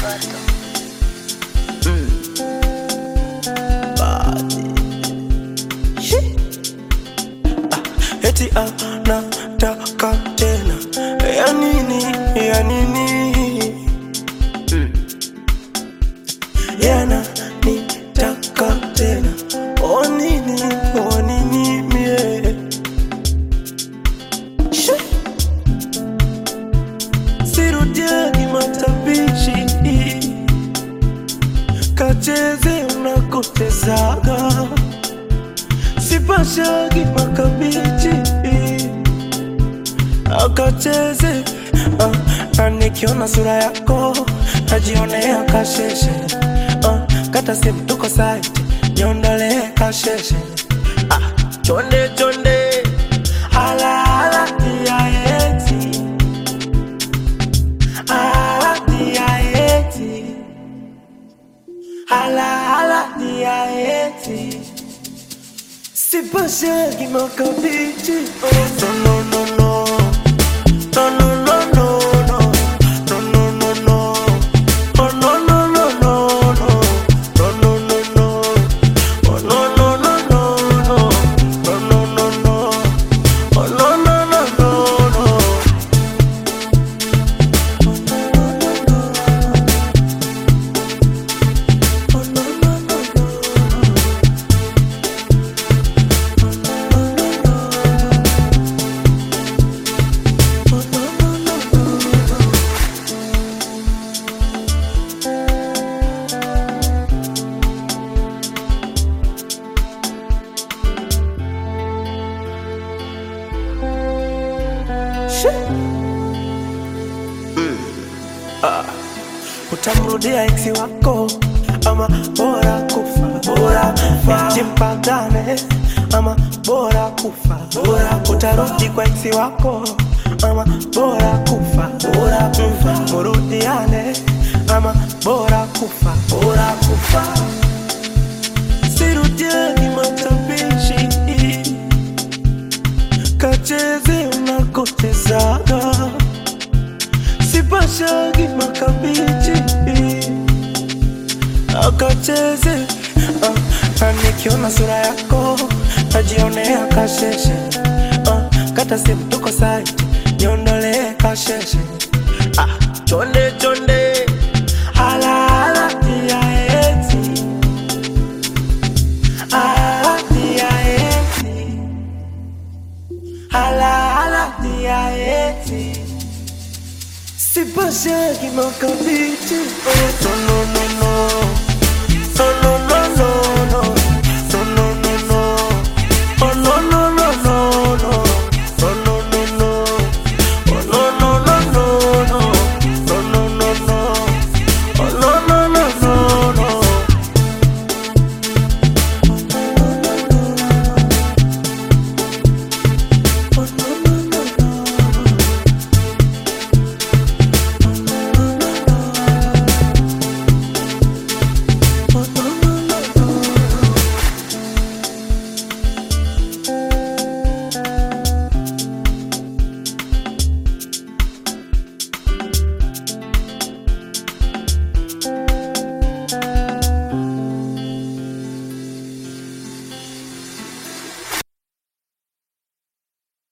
Eti anataka tena. Ya nini, ya nini? Yana nitaka tena. O nini mie? Sirudiani matabishi, kacheze unakotezaga. Sipashagi makabichi, akacheze na nikiona sura yako najionea kasheshe. Kata simu tuko site, niondole kasheshe. Chonde chonde, hala hala tia eti, hala tia eti, hala hala tia eti. Sipashagi makabichi, no no no no. No no no no no. No no no no. Oh no no no no no. No no no no. Oh no no no no no. No no no no. Oh no no no no no. Oh no no no no. Utamrudia eksi wako ama bora kufa, bora kufa. Jimpagane ama bora kufa, bora kufa. Utarudi kwa eksi wako ama bora kufa, bora kufa. Murudiane ama bora kufa, bora kufa. Sirudiani matabishi, kacheze unakotezaga. Sipashagi makabichi, akacheze na nikiona sura yako najionea kasheshe. Kata simu tuko site, niondole kasheshe. Chonde chonde, hala hala tia eti, hala tia eti, hala hala tia eti. Sipashagi makabichi, no no no no.